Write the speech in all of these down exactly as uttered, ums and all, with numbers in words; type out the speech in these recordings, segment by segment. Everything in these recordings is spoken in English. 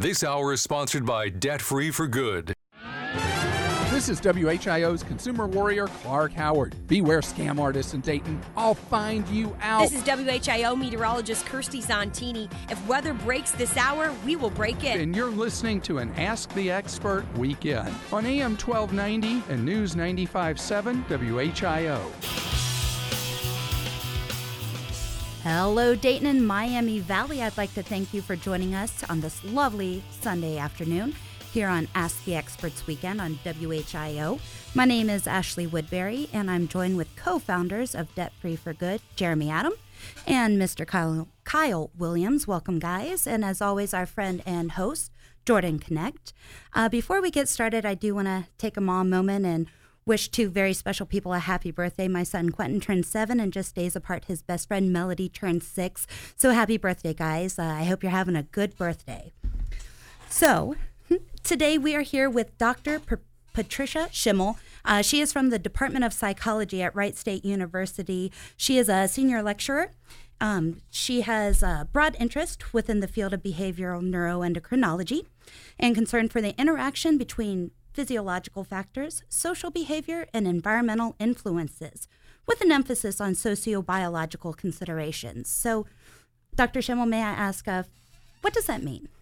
This hour is sponsored by Debt Free for Good. This is W H I O's consumer warrior, Clark Howard. Beware scam artists in Dayton. I'll find you out. This is W H I O meteorologist Kirsty Zontini. If weather breaks this hour, we will break it. And you're listening to an Ask the Expert weekend on A M twelve ninety and News ninety-five point seven W H I O. Hello, Dayton and Miami Valley. I'd like to thank you for joining us on this lovely Sunday afternoon here on Ask the Experts Weekend on W H I O. My name is Ashley Woodbury, and I'm joined with co-founders of Debt Free for Good, Jeremy Adam and Mister Kyle, Kyle Williams. Welcome, guys. And as always, our friend and host, Jordan Connect. Uh, before we get started, I do want to take a mom moment and wish two very special people a happy birthday. My son Quentin turned seven, and just days apart, his best friend Melody turned six. So happy birthday, guys. Uh, I hope you're having a good birthday. So today we are here with Doctor P- Patricia Schimmel. Uh, she is from the Department of Psychology at Wright State University. She is a senior lecturer. Um, she has a broad interest within the field of behavioral neuroendocrinology and concern for the interaction between physiological factors, social behavior, and environmental influences, with an emphasis on sociobiological considerations. So, Doctor Schimmel, may I ask, uh, what does that mean?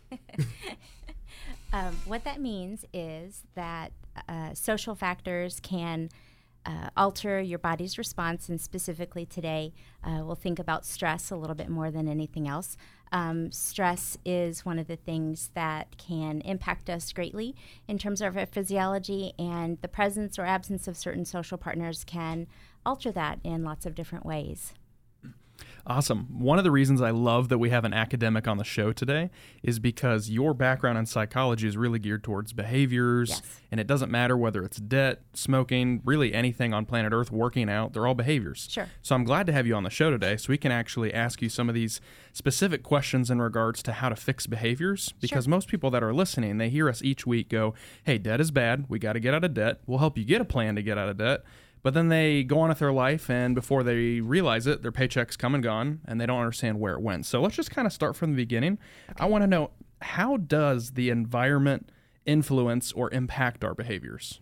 um, what that means is that uh, social factors can uh, alter your body's response, and specifically today, uh, we'll think about stress a little bit more than anything else. Um, stress is one of the things that can impact us greatly in terms of our physiology, and the presence or absence of certain social partners can alter that in lots of different ways. Awesome. One of the reasons I love that we have an academic on the show today is because your background in psychology is really geared towards behaviors, yes. And it doesn't matter whether it's debt, smoking, really anything on planet Earth, working out, they're all behaviors. Sure. So I'm glad to have you on the show today so we can actually ask you some of these specific questions in regards to how to fix behaviors, because Sure. most people that are listening, they hear us each week go, hey, debt is bad, we got to get out of debt, we'll help you get a plan to get out of debt. But then they go on with their life, and before they realize it, their paycheck's come and gone, and they don't understand where it went. So let's just kind of start from the beginning. Okay. I want to know, how does the environment influence or impact our behaviors?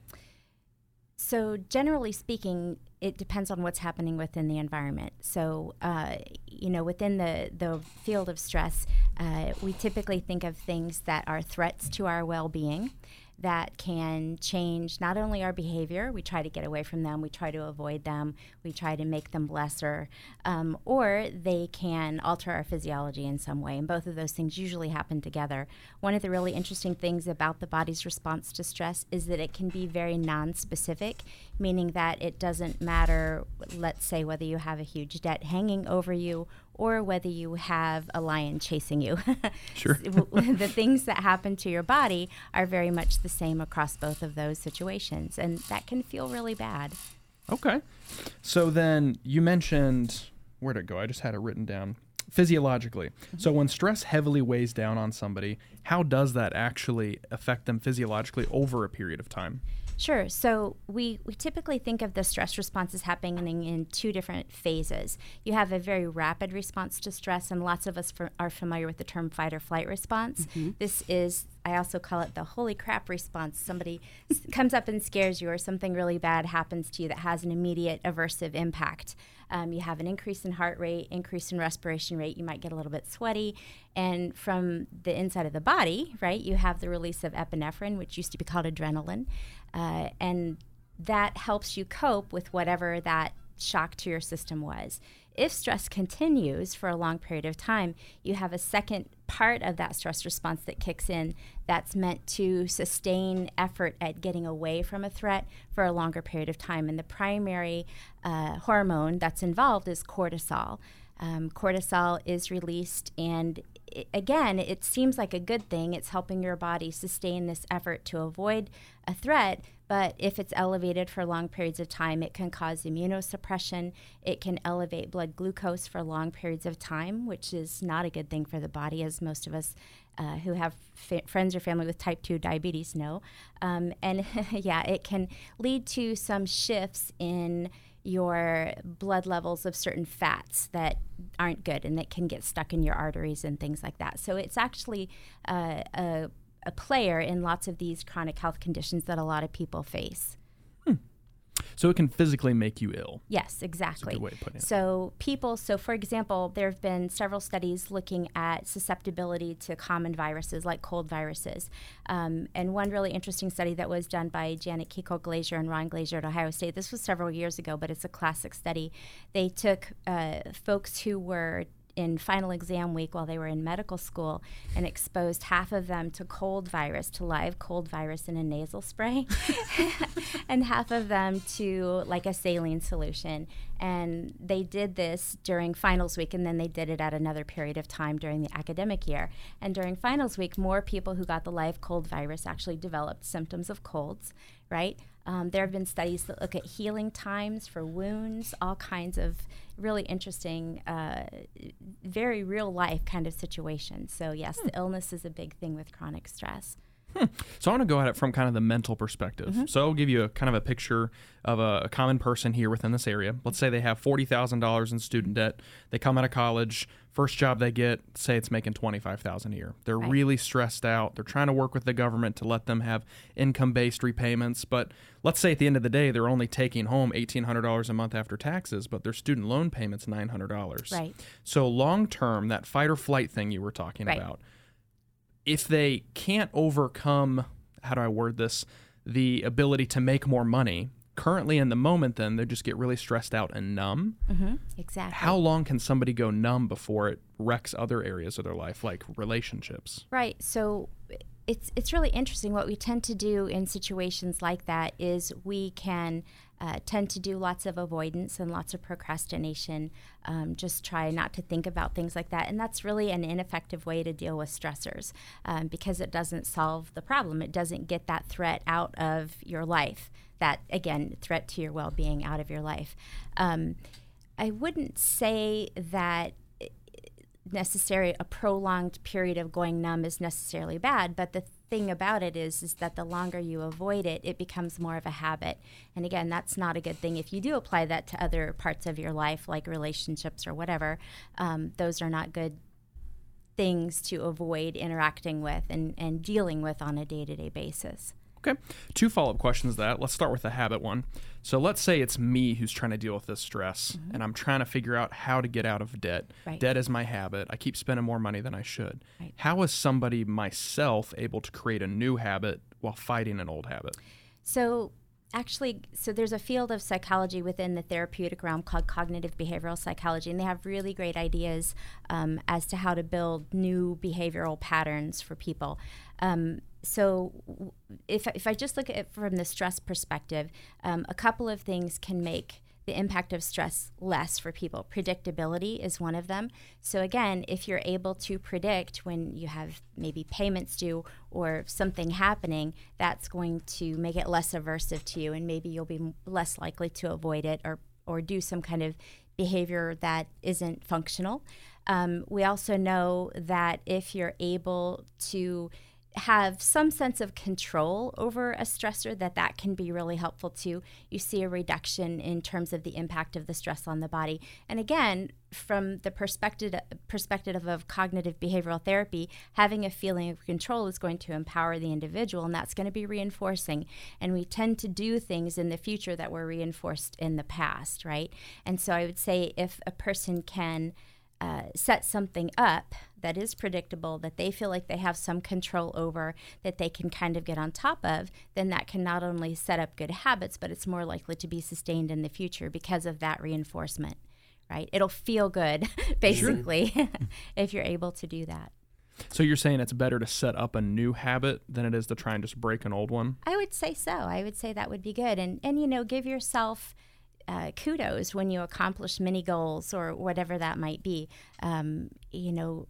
So generally speaking, it depends on what's happening within the environment. So, uh, you know, within the, the field of stress, uh, we typically think of things that are threats to our well-being, that can change not only our behavior, we try to get away from them, we try to avoid them, we try to make them lesser, um, or they can alter our physiology in some way, and both of those things usually happen together. One of the really interesting things about the body's response to stress is that it can be very non-specific, meaning that it doesn't matter, let's say, whether you have a huge debt hanging over you or whether you have a lion chasing you. Sure. The things that happen to your body are very much the same across both of those situations, and that can feel really bad. Okay. So then you mentioned, where'd it go? I just had it written down. Physiologically. Mm-hmm. So when stress heavily weighs down on somebody, how does that actually affect them physiologically over a period of time? Sure. So we, we typically think of the stress responses happening in two different phases. You have a very rapid response to stress, and lots of us for, are familiar with the term fight or flight response. Mm-hmm. This is, I also call it the holy crap response. Somebody s- comes up and scares you, or something really bad happens to you that has an immediate aversive impact. Um, you have an increase in heart rate, increase in respiration rate, you might get a little bit sweaty, and from the inside of the body, right, you have the release of epinephrine, which used to be called adrenaline, uh, and that helps you cope with whatever that shock to your system was. If stress continues for a long period of time, you have a second part of that stress response that kicks in that's meant to sustain effort at getting away from a threat for a longer period of time. And the primary uh, hormone that's involved is cortisol. Um, cortisol is released, and it, again, it seems like a good thing. It's helping your body sustain this effort to avoid a threat, but if it's elevated for long periods of time, it can cause immunosuppression. It can elevate blood glucose for long periods of time, which is not a good thing for the body, as most of us uh, who have f- friends or family with type two diabetes know. Um, and yeah, it can lead to some shifts in your blood levels of certain fats that aren't good and that can get stuck in your arteries and things like that. So it's actually uh, a, a player in lots of these chronic health conditions that a lot of people face. So it can physically make you ill. Yes, exactly. That's a good way of putting it. So people, so for example, there have been several studies looking at susceptibility to common viruses like cold viruses. Um, and one really interesting study that was done by Janet Kiko Glazier and Ron Glazier at Ohio State, this was several years ago, but it's a classic study. They took uh, folks who were in final exam week while they were in medical school and exposed half of them to cold virus, to live cold virus in a nasal spray, and half of them to like a saline solution. And they did this during finals week, and then they did it at another period of time during the academic year. And during finals week, more people who got the live cold virus actually developed symptoms of colds, right? Um, there have been studies that look at healing times for wounds, all kinds of really interesting, uh, very real life kind of situations. So yes, hmm. the illness is a big thing with chronic stress. Hmm. So I want to go at it from kind of the mental perspective. Mm-hmm. So I'll give you a kind of a picture of a, a common person here within this area. Let's say they have forty thousand dollars in student debt. They come out of college. First job they get, say it's making twenty-five thousand dollars a year. They're right. really stressed out. They're trying to work with the government to let them have income-based repayments. But let's say at the end of the day, they're only taking home eighteen hundred dollars a month after taxes, but their student loan payment's nine hundred dollars. Right. So long-term, that fight or flight thing you were talking right. about, if they can't overcome, how do I word this, the ability to make more money, currently in the moment, then they just get really stressed out and numb. Mm-hmm. Exactly. How long can somebody go numb before it wrecks other areas of their life, like relationships? Right. So it's it's really interesting. What we tend to do in situations like that is we can uh, tend to do lots of avoidance and lots of procrastination, um, just try not to think about things like that. And that's really an ineffective way to deal with stressors um, because it doesn't solve the problem. It doesn't get that threat out of your life, that, again, threat to your well-being out of your life. Um, I wouldn't say that necessarily a prolonged period of going numb is necessarily bad, but the thing about it is is that the longer you avoid it, it becomes more of a habit. And again, that's not a good thing. If you do apply that to other parts of your life, like relationships or whatever, um, those are not good things to avoid interacting with and, and dealing with on a day-to-day basis. Okay. Two follow-up questions to that. Let's start with the habit one. So let's say it's me who's trying to deal with this stress, mm-hmm. and I'm trying to figure out how to get out of debt. Right. Debt is my habit. I keep spending more money than I should. Right. How is somebody, myself, able to create a new habit while fighting an old habit? So actually, so there's a field of psychology within the therapeutic realm called cognitive behavioral psychology, and they have really great ideas um, as to how to build new behavioral patterns for people. Um, so if, if I just look at it from the stress perspective, um, a couple of things can make the impact of stress less for people. Predictability is one of them. So again, if you're able to predict when you have maybe payments due or something happening, that's going to make it less aversive to you, and maybe you'll be less likely to avoid it or, or do some kind of behavior that isn't functional. Um, we also know that if you're able to have some sense of control over a stressor, that that can be really helpful too. You see a reduction in terms of the impact of the stress on the body. And again, from the perspective perspective of cognitive behavioral therapy, having a feeling of control is going to empower the individual, and that's going to be reinforcing. And we tend to do things in the future that were reinforced in the past, right? And so I would say if a person can Uh, set something up that is predictable, that they feel like they have some control over, that they can kind of get on top of, then that can not only set up good habits, but it's more likely to be sustained in the future because of that reinforcement, right? It'll feel good, basically, sure. if you're able to do that. So you're saying it's better to set up a new habit than it is to try and just break an old one? I would say so. I would say that would be good. And, and you know, give yourself Uh, kudos when you accomplish mini goals or whatever that might be. Um, you know,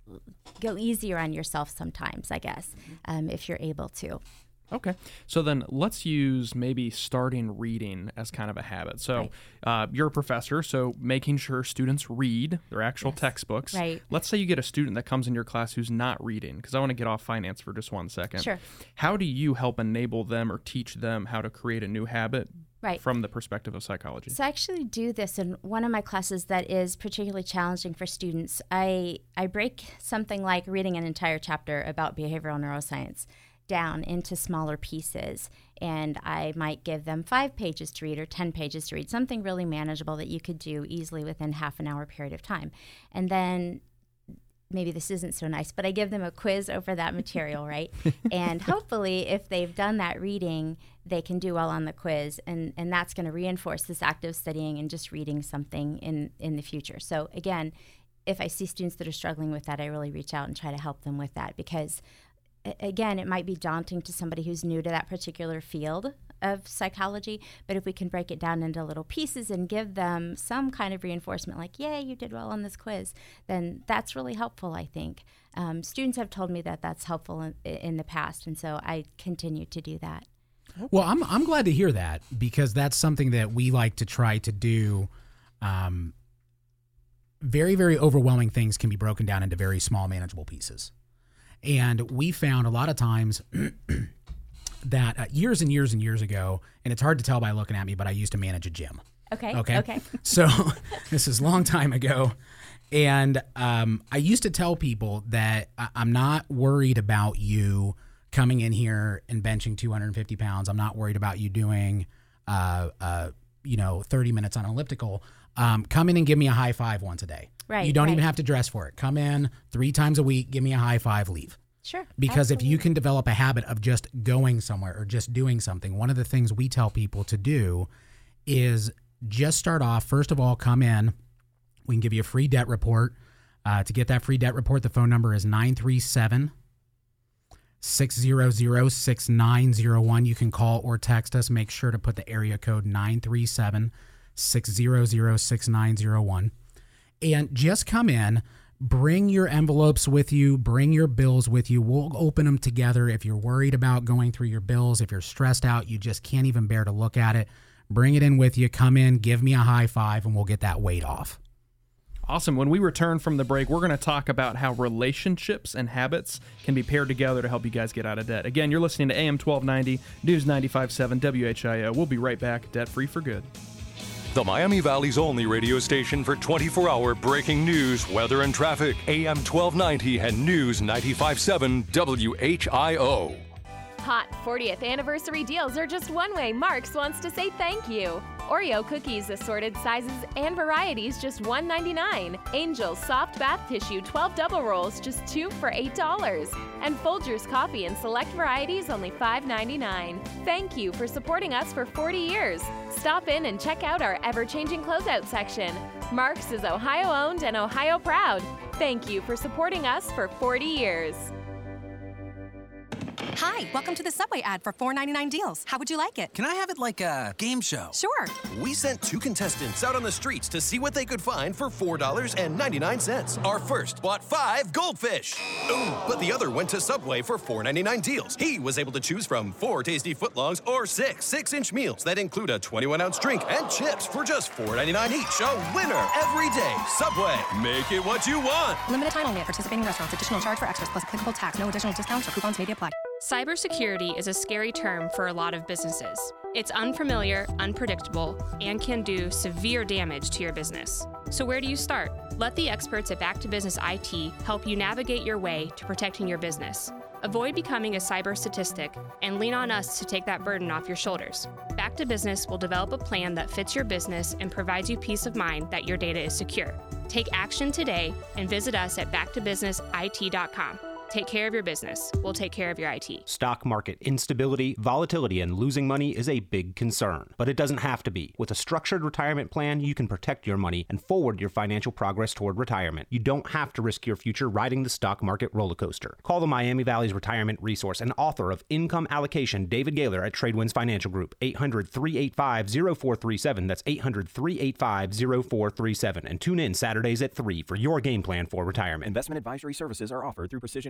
go easier on yourself sometimes, I guess, um, if you're able to. Okay. So then let's use maybe starting reading as kind of a habit. So right. uh, you're a professor, so making sure students read their actual yes. textbooks. Right. Let's say you get a student that comes in your class who's not reading, because I want to get off finance for just one second. Sure. How do you help enable them or teach them how to create a new habit Right. from the perspective of psychology. So I actually do this in one of my classes that is particularly challenging for students. I, I break something like reading an entire chapter about behavioral neuroscience down into smaller pieces, and I might give them five pages to read or ten pages to read, something really manageable that you could do easily within half an hour period of time. And then maybe this isn't so nice, but I give them a quiz over that material, right? And hopefully if they've done that reading, they can do well on the quiz, and, and that's going to reinforce this active studying and just reading something in, in the future. So again, if I see students that are struggling with that, I really reach out and try to help them with that, because again, it might be daunting to somebody who's new to that particular field of psychology, but if we can break it down into little pieces and give them some kind of reinforcement, like, yay, you did well on this quiz, then that's really helpful, I think. Um, students have told me that that's helpful in, in the past, and so I continue to do that. Well, I'm I'm glad to hear that, because that's something that we like to try to do. Um, very, very overwhelming things can be broken down into very small, manageable pieces. And we found a lot of times that uh, years and years and years ago, and it's hard to tell by looking at me, but I used to manage a gym. Okay. Okay. Okay. So this is a long time ago. And um, I used to tell people that I- I'm not worried about you coming in here and benching two hundred fifty pounds. I'm not worried about you doing, uh, uh, you know, thirty minutes on an elliptical. Um, come in and give me a high five once a day. Right. You don't right. even have to dress for it. Come in three times a week, give me a high five, leave. Sure. Because absolutely. if you can develop a habit of just going somewhere or just doing something, one of the things we tell people to do is just start off. First of all, come in. We can give you a free debt report. Uh, to get that free debt report, the phone number is nine three seven, six zero zero, six nine zero one. You can call or text us. Make sure to put the area code nine three seven, six zero zero, six nine zero one. And just come in, bring your envelopes with you, bring your bills with you. We'll open them together. If you're worried about going through your bills, if you're stressed out, you just can't even bear to look at it, bring it in with you. Come in, give me a high five, and we'll get that weight off. Awesome. When we return from the break, we're going to talk about how relationships and habits can be paired together to help you guys get out of debt. Again, you're listening to A M twelve ninety, News ninety-five point seven, W H I O. We'll be right back, debt-free for good. The Miami Valley's only radio station for twenty-four hour breaking news, weather, and traffic. A M twelve ninety and News ninety-five point seven W H I O. Hot fortieth anniversary deals are just one way Mark's wants to say thank you. Oreo cookies, assorted sizes and varieties, just one ninety-nine. Angel's soft bath tissue, twelve double rolls, just two for eight dollars. And Folgers coffee in select varieties, only five ninety-nine. Thank you for supporting us for forty years. Stop in and check out our ever-changing closeout section. Mark's is Ohio-owned and Ohio-proud. Thank you for supporting us for forty years. Hi, welcome to the Subway ad for four ninety-nine deals. How would you like it? Can I have it like a game show? Sure. We sent two contestants out on the streets to see what they could find for four dollars and ninety-nine cents. Our first bought five goldfish. Ooh, but the other went to Subway for four ninety-nine deals. He was able to choose from four tasty footlongs or six six-inch meals that include a twenty-one ounce drink and chips for just four ninety-nine each. A winner every day. Subway, make it what you want. Limited time only at participating restaurants. Additional charge for extras plus applicable tax. No additional discounts or coupons may be applied. Cybersecurity is a scary term for a lot of businesses. It's unfamiliar, unpredictable, and can do severe damage to your business. So where do you start? Let the experts at Back to Business I T help you navigate your way to protecting your business. Avoid becoming a cyber statistic and lean on us to take that burden off your shoulders. Back to Business will develop a plan that fits your business and provides you peace of mind that your data is secure. Take action today and visit us at back to business I T dot com. Take care of your business. We'll take care of your I T. Stock market instability, volatility, and losing money is a big concern, but it doesn't have to be. With a structured retirement plan, you can protect your money and forward your financial progress toward retirement. You don't have to risk your future riding the stock market roller coaster. Call the Miami Valley's Retirement Resource and author of Income Allocation, David Gaylor at Tradewinds Financial Group, eight hundred, three eight five, zero four three seven. That's eight hundred, three eight five, zero four three seven. And tune in Saturdays at three for your game plan for retirement. Investment advisory services are offered through Precision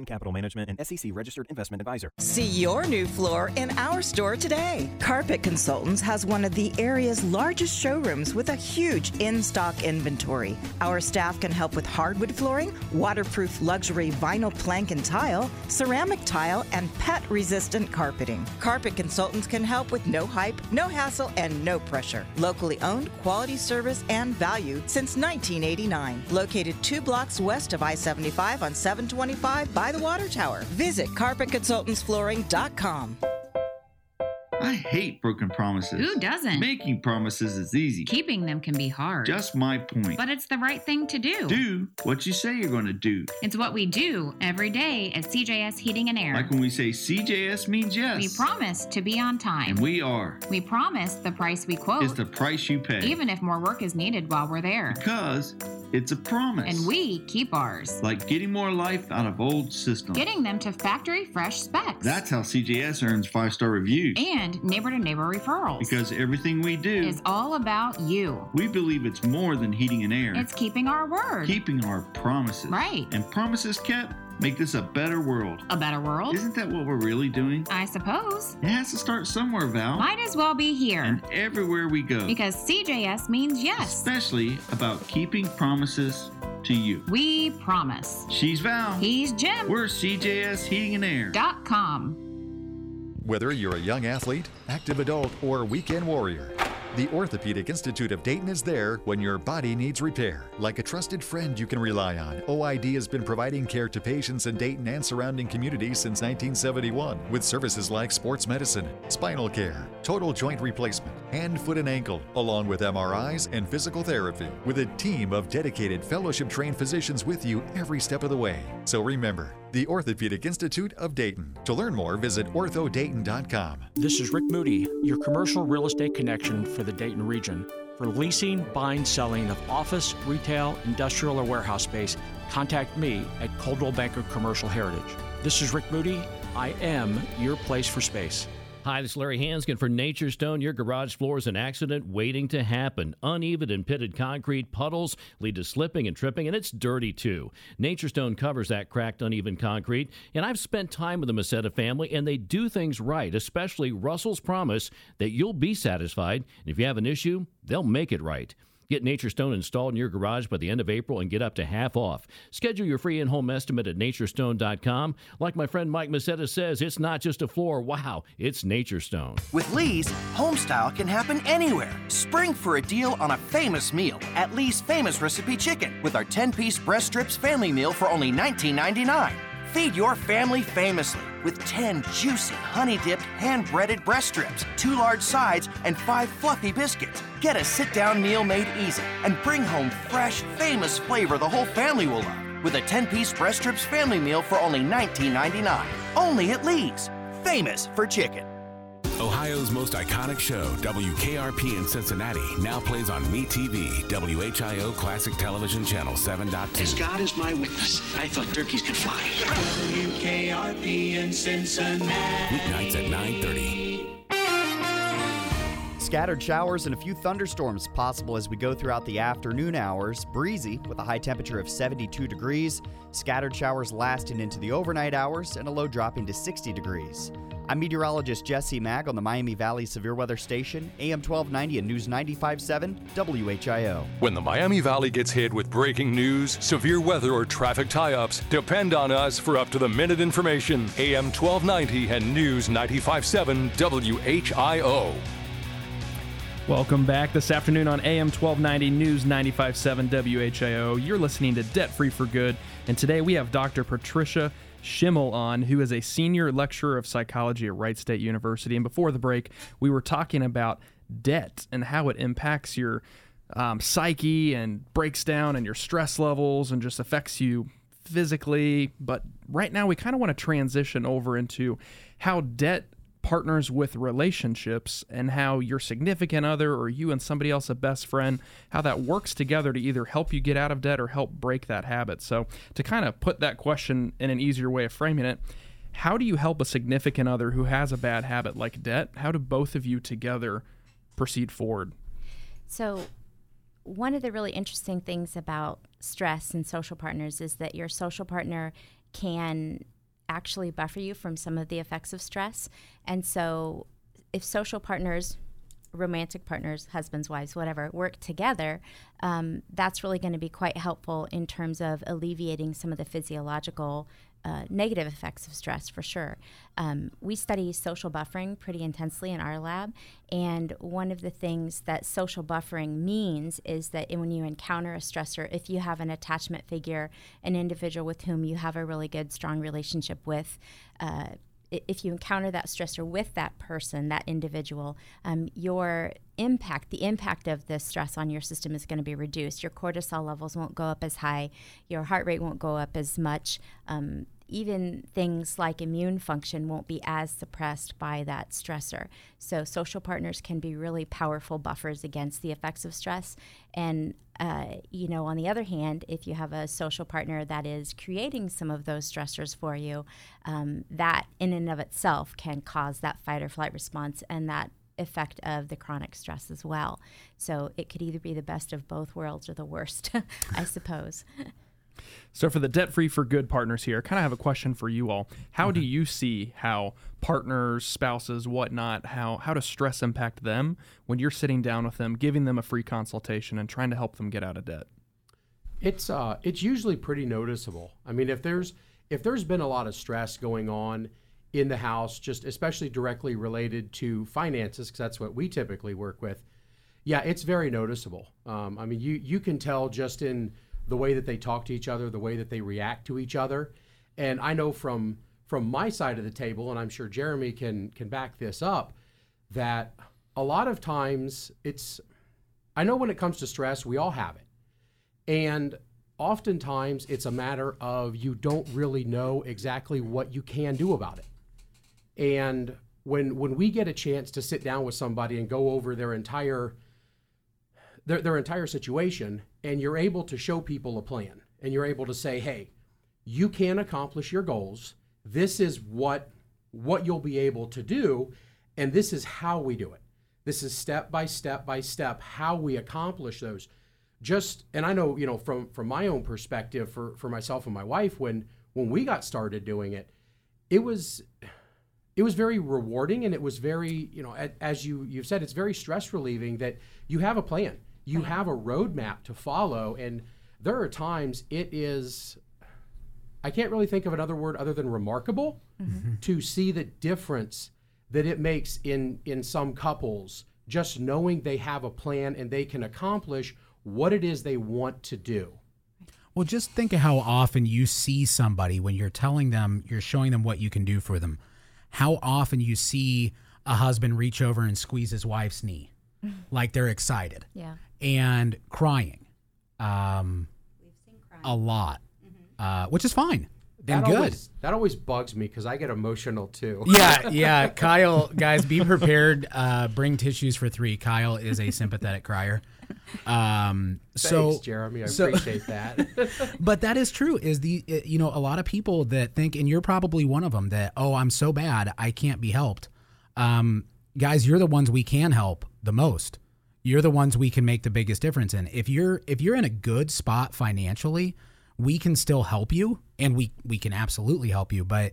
Capital Management, and S E C registered investment advisor. See your new floor in our store today. Carpet Consultants has one of the area's largest showrooms with a huge in-stock inventory. Our staff can help with hardwood flooring, waterproof luxury vinyl plank and tile, ceramic tile, and pet-resistant carpeting. Carpet Consultants can help with no hype, no hassle, and no pressure. Locally owned, quality service, and value since nineteen eighty-nine. Located two blocks west of I seventy-five on seven twenty-five by the Water Tower. Visit carpet consultants flooring dot com. I hate broken promises. Who doesn't? Making promises is easy. Keeping them can be hard. Just my point. But it's the right thing to do. Do what you say you're going to do. It's what we do every day at C J S Heating and Air. Like when we say C J S means yes. We promise to be on time. And we are. We promise the price we quote is the price you pay. Even if more work is needed while we're there. Because it's a promise. And we keep ours. Like getting more life out of old systems. Getting them to factory fresh specs. That's how C J S earns five-star reviews. And neighbor-to-neighbor referrals. Because everything we do is all about you. We believe it's more than heating and air. It's keeping our word. Keeping our promises. Right. And promises kept make this a better world. A better world? Isn't that what we're really doing? I suppose. It has to start somewhere, Val. Might as well be here. And everywhere we go. Because C J S means yes. Especially about keeping promises to you. We promise. She's Val. He's Jim. We're C J S Heating and Air. Dot com. Whether you're a young athlete, active adult, or weekend warrior, the Orthopedic Institute of Dayton is there when your body needs repair. Like a trusted friend you can rely on, O I D has been providing care to patients in Dayton and surrounding communities since nineteen seventy-one, with services like sports medicine, spinal care, total joint replacement, hand, foot, and ankle, along with M R Is and physical therapy, with a team of dedicated fellowship-trained physicians with you every step of the way. So remember, the Orthopedic Institute of Dayton. To learn more, visit ortho dayton dot com. This is Rick Moody, your commercial real estate connection for the Dayton region. For leasing, buying, selling of office, retail, industrial, or warehouse space, contact me at Coldwell Banker Commercial Heritage. This is Rick Moody. I am your place for space. Hi, this is Larry Hanskin for Nature Stone. Your garage floor is an accident waiting to happen. Uneven and pitted concrete puddles lead to slipping and tripping, and it's dirty too. Nature Stone covers that cracked, uneven concrete, and I've spent time with the Macetta family, and they do things right, especially Russell's promise that you'll be satisfied. And if you have an issue, they'll make it right. Get Nature Stone installed in your garage by the end of April and get up to half off. Schedule your free in-home estimate at nature stone dot com. Like my friend Mike Macetta says, it's not just a floor. Wow, it's Nature Stone. With Lee's, homestyle can happen anywhere. Spring for a deal on a famous meal at Lee's Famous Recipe Chicken with our ten-piece breast strips family meal for only nineteen ninety-nine. Feed your family famously with ten juicy, honey-dipped, hand-breaded breast strips, two large sides, and five fluffy biscuits. Get a sit-down meal made easy and bring home fresh, famous flavor the whole family will love with a ten-piece breast strips family meal for only nineteen ninety-nine. Only at Lee's. Famous for chicken. Ohio's most iconic show, W K R P in Cincinnati, now plays on MeTV, W H I O Classic Television Channel seven point two. As God is my witness, I thought turkeys could fly. W K R P in Cincinnati. Weeknights at nine thirty. Scattered showers and a few thunderstorms possible as we go throughout the afternoon hours. Breezy with a high temperature of seventy-two degrees. Scattered showers lasting into the overnight hours and a low dropping to sixty degrees. I'm meteorologist Jesse Mag on the Miami Valley Severe Weather Station, A M twelve ninety and News ninety-five point seven W H I O. When the Miami Valley gets hit with breaking news, severe weather, or traffic tie-ups, depend on us for up-to-the-minute information. A M twelve ninety and News ninety-five point seven W H I O. Welcome back this afternoon on A M twelve ninety News ninety-five point seven W H I O. You're listening to Debt Free for Good, and today we have Doctor Patricia Schimmel on, who is a senior lecturer of psychology at Wright State University. And before the break, we were talking about debt and how it impacts your um, psyche and breaks down and your stress levels and just affects you physically. But right now we kind of want to transition over into how debt partners with relationships and how your significant other or you and somebody else, a best friend, how that works together to either help you get out of debt or help break that habit. So to kind of put that question in an easier way of framing it, how do you help a significant other who has a bad habit like debt? How do both of you together proceed forward? So one of the really interesting things about stress and social partners is that your social partner can actually buffer you from some of the effects of stress. And so if social partners, romantic partners, husbands, wives, whatever, work together, um, that's really going to be quite helpful in terms of alleviating some of the physiological uh, negative effects of stress, for sure. Um, we study social buffering pretty intensely in our lab, and one of the things that social buffering means is that when you encounter a stressor, if you have an attachment figure, an individual with whom you have a really good, strong relationship with, uh, if you encounter that stressor with that person, that individual, um, your impact, the impact of the stress on your system is going to be reduced. Your cortisol levels won't go up as high. Your heart rate won't go up as much. Um, even things like immune function won't be as suppressed by that stressor. So social partners can be really powerful buffers against the effects of stress. And, uh, you know, on the other hand, if you have a social partner that is creating some of those stressors for you, um, that in and of itself can cause that fight or flight response and that effect of the chronic stress as well. So it could either be the best of both worlds or the worst, I suppose. So for the debt-free for good partners here, I kind of have a question for you all. How do you see how partners, spouses, whatnot, how, how does stress impact them when you're sitting down with them, giving them a free consultation and trying to help them get out of debt? It's uh, it's usually pretty noticeable. I mean, if there's if there's been a lot of stress going on in the house, just especially directly related to finances, because that's what we typically work with, yeah, it's very noticeable. Um, I mean, you you can tell just in the way that they talk to each other, the way that they react to each other. And I know from from my side of the table, and I'm sure Jeremy can can back this up, that a lot of times it's, I know when it comes to stress, we all have it. And oftentimes it's a matter of you don't really know exactly what you can do about it. And when when we get a chance to sit down with somebody and go over their entire Their, their entire situation, and you're able to show people a plan, and you're able to say, hey, you can accomplish your goals. This is what what you'll be able to do, and this is how we do it. This is step by step by step how we accomplish those. Just, and I know, you know, from from my own perspective, for for myself and my wife, when when we got started doing it, it was it was very rewarding, and it was very, you know, as you you've said, it's very stress relieving that you have a plan. You have a roadmap to follow, and there are times it is, I can't really think of another word other than remarkable, mm-hmm. to see the difference that it makes in, in some couples, just knowing they have a plan and they can accomplish what it is they want to do. Well, just think of how often you see somebody when you're telling them, you're showing them what you can do for them, how often you see a husband reach over and squeeze his wife's knee, like they're excited. Yeah. And crying, um, We've seen crying. a lot, mm-hmm. uh, which is fine and that good. Always, that always bugs me because I get emotional too. Yeah, yeah. Kyle, guys, be prepared. Uh, bring tissues for three. Kyle is a sympathetic crier. Um, Thanks, so, Jeremy. I so, appreciate that. But that is true. Is the you know a lot of people that think, and you're probably one of them, that oh, I'm so bad I can't be helped. Um, guys, you're the ones we can help the most. You're the ones we can make the biggest difference in. If you're if you're in a good spot financially, we can still help you, and we we can absolutely help you. But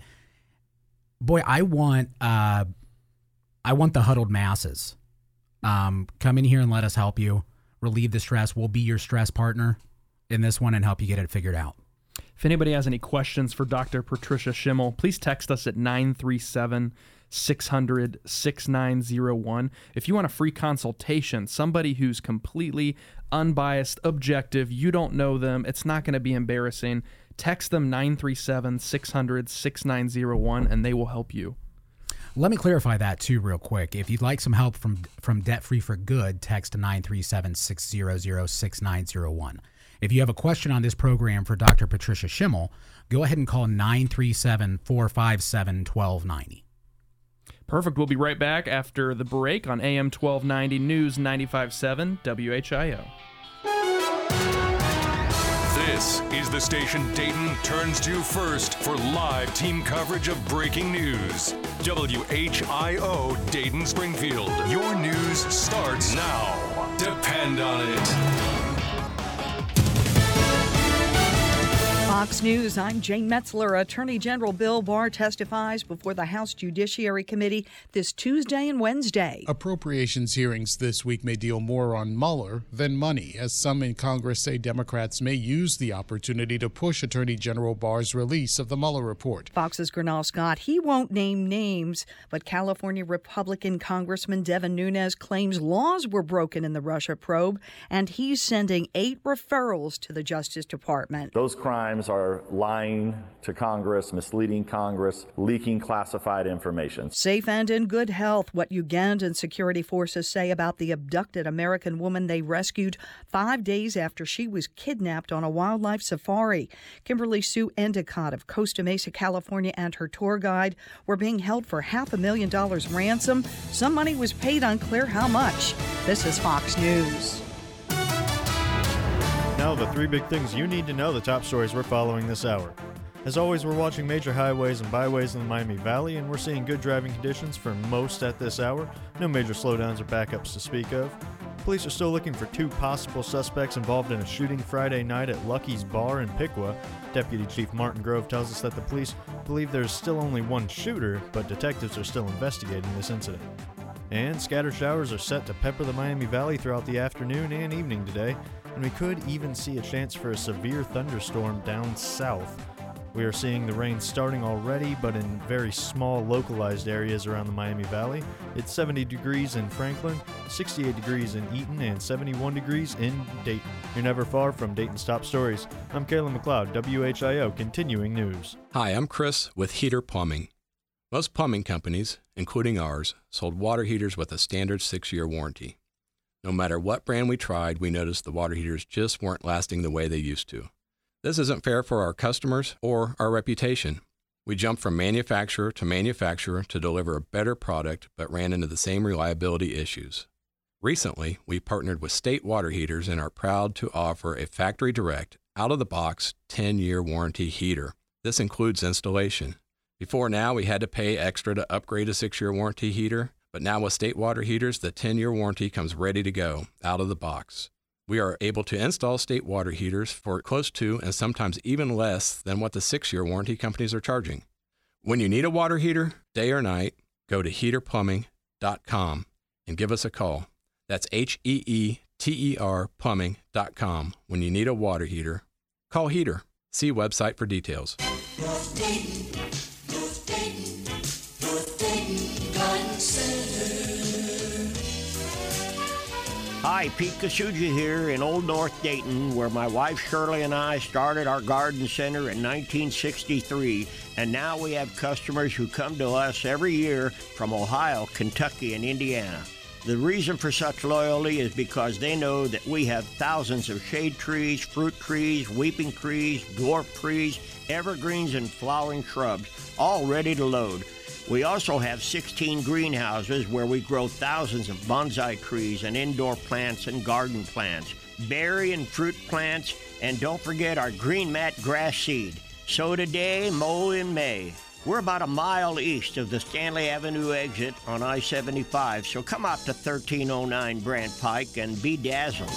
boy, I want uh, I want the huddled masses. Um, come in here and let us help you relieve the stress. We'll be your stress partner in this one and help you get it figured out. If anybody has any questions for Doctor Patricia Schimmel, please text us at nine three seven, six hundred, six nine zero one. If you want a free consultation, somebody who's completely unbiased, objective, you don't know them, it's not going to be embarrassing, text them nine three seven, six hundred, six nine zero one and they will help you. Let me clarify that too real quick. If you'd like some help from from Debt Free for Good, text nine three seven, six hundred, six nine zero one. If you have a question on this program for Doctor Patricia Schimmel, go ahead and call nine three seven, four five seven, one two nine zero. Perfect. We'll be right back after the break on A M twelve ninety News ninety-five point seven W H I O. This is the station Dayton turns to first for live team coverage of breaking news. W H I O Dayton Springfield. Your news starts now. Depend on it. Fox News, I'm Jane Metzler. Attorney General Bill Barr testifies before the House Judiciary Committee this Tuesday and Wednesday. Appropriations hearings this week may deal more on Mueller than money, as some in Congress say Democrats may use the opportunity to push Attorney General Barr's release of the Mueller report. Fox's Gernal Scott, he won't name names, but California Republican Congressman Devin Nunes claims laws were broken in the Russia probe, and he's sending eight referrals to the Justice Department. Those crimes are lying to Congress, misleading Congress, leaking classified information. Safe and in good health, what Ugandan security forces say about the abducted American woman they rescued five days after she was kidnapped on a wildlife safari. Kimberly Sue Endicott of Costa Mesa, California, and her tour guide were being held for half a million dollars ransom. Some money was paid, unclear how much. This is Fox News. Now the three big things you need to know, the top stories we're following this hour. As always, we're watching major highways and byways in the Miami Valley, and we're seeing good driving conditions for most at this hour. No major slowdowns or backups to speak of. Police are still looking for two possible suspects involved in a shooting Friday night at Lucky's Bar in Piqua. Deputy Chief Martin Grove tells us that the police believe there's still only one shooter, but detectives are still investigating this incident. And scattered showers are set to pepper the Miami Valley throughout the afternoon and evening today, and we could even see a chance for a severe thunderstorm down south. We are seeing the rain starting already, but in very small localized areas around the Miami Valley. It's seventy degrees in Franklin, sixty-eight degrees in Eaton, and seventy-one degrees in Dayton. You're never far from Dayton's top stories. I'm Kayla McLeod, W H I O Continuing News. Hi, I'm Chris with Heater Plumbing. Most plumbing companies, including ours, sold water heaters with a standard six-year warranty. No matter what brand we tried, we noticed the water heaters just weren't lasting the way they used to. This isn't fair for our customers or our reputation. We jumped from manufacturer to manufacturer to deliver a better product, but ran into the same reliability issues. Recently, we partnered with State Water Heaters and are proud to offer a factory direct, out-of-the-box ten-year warranty heater. This includes installation. Before now, we had to pay extra to upgrade a six-year warranty heater, but now with State Water Heaters, the ten-year warranty comes ready to go, out of the box. We are able to install State Water Heaters for close to and sometimes even less than what the six-year warranty companies are charging. When you need a water heater, day or night, go to heater plumbing dot com and give us a call. That's H E E T E R plumbing dot com. When you need a water heater, call Heater. See website for details. North Dayton, North Dayton, North Dayton Garden Center. Hi, Pete Kasuja here in Old North Dayton, where my wife Shirley and I started our garden center in nineteen sixty-three, and now we have customers who come to us every year from Ohio, Kentucky, and Indiana. The reason for such loyalty is because they know that we have thousands of shade trees, fruit trees, weeping trees, dwarf trees, evergreens, and flowering shrubs, all ready to load. We also have sixteen greenhouses where we grow thousands of bonsai trees and indoor plants and garden plants, berry and fruit plants, and don't forget our green mat grass seed. Sow today, mow in May. We're about a mile east of the Stanley Avenue exit on I seventy-five, so come out to thirteen oh nine Brant Pike and be dazzled.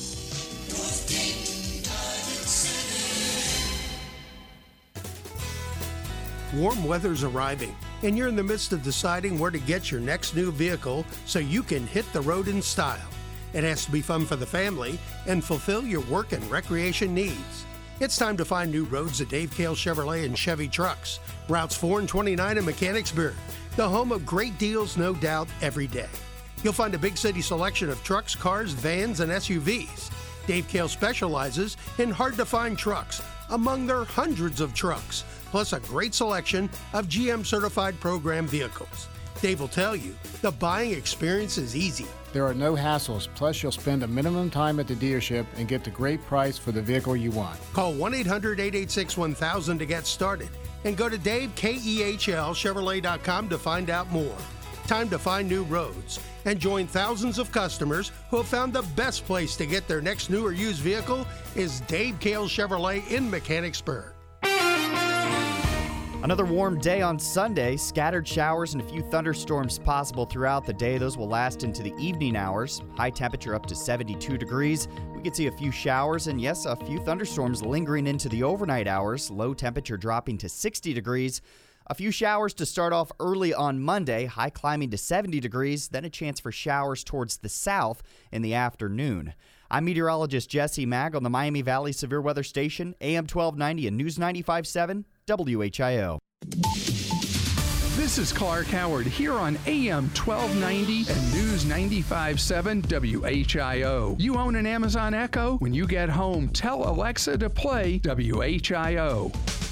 Warm weather's arriving, and you're in the midst of deciding where to get your next new vehicle so you can hit the road in style. It has to be fun for the family and fulfill your work and recreation needs. It's time to find new roads at Dave Cale Chevrolet and Chevy Trucks, routes four and twenty-nine in Mechanicsburg, the home of great deals, no doubt, every day. You'll find a big city selection of trucks, cars, vans, and S U Vs. Dave Cale specializes in hard-to-find trucks, among their hundreds of trucks, plus a great selection of G M-certified program vehicles. Dave will tell you, the buying experience is easy. There are no hassles, plus you'll spend a minimum time at the dealership and get the great price for the vehicle you want. Call one eight hundred, eight eight six, one thousand to get started and go to Dave Kehl Chevrolet dot com to find out more. Time to find new roads and join thousands of customers who have found the best place to get their next new or used vehicle is Dave Cale Chevrolet in Mechanicsburg. Another warm day on Sunday. Scattered showers and a few thunderstorms possible throughout the day. Those will last into the evening hours. High temperature up to seventy-two degrees. We could see a few showers and, yes, a few thunderstorms lingering into the overnight hours. Low temperature dropping to sixty degrees. A few showers to start off early on Monday. High climbing to seventy degrees. Then a chance for showers towards the south in the afternoon. I'm meteorologist Jesse Mag on the Miami Valley Severe Weather Station, A M twelve ninety and News ninety-five point seven W H I O. This is Clark Howard here on A M twelve ninety and News ninety-five point seven W H I O. You own an Amazon Echo? When you get home, tell Alexa to play W H I O.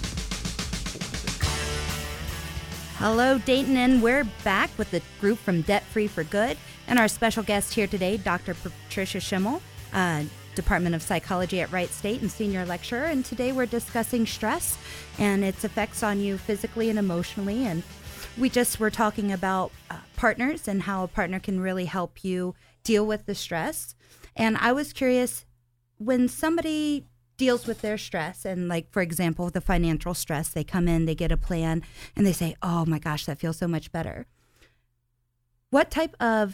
Hello, Dayton, and we're back with the group from Debt Free for Good. And our special guest here today, Doctor Patricia Schimmel, uh, Department of Psychology at Wright State and senior lecturer. And today we're discussing stress and its effects on you physically and emotionally. And we just were talking about uh, partners and how a partner can really help you deal with the stress. And I was curious, when somebody deals with their stress and, like, for example, the financial stress, they come in, they get a plan, and they say, oh my gosh, that feels so much better. What type of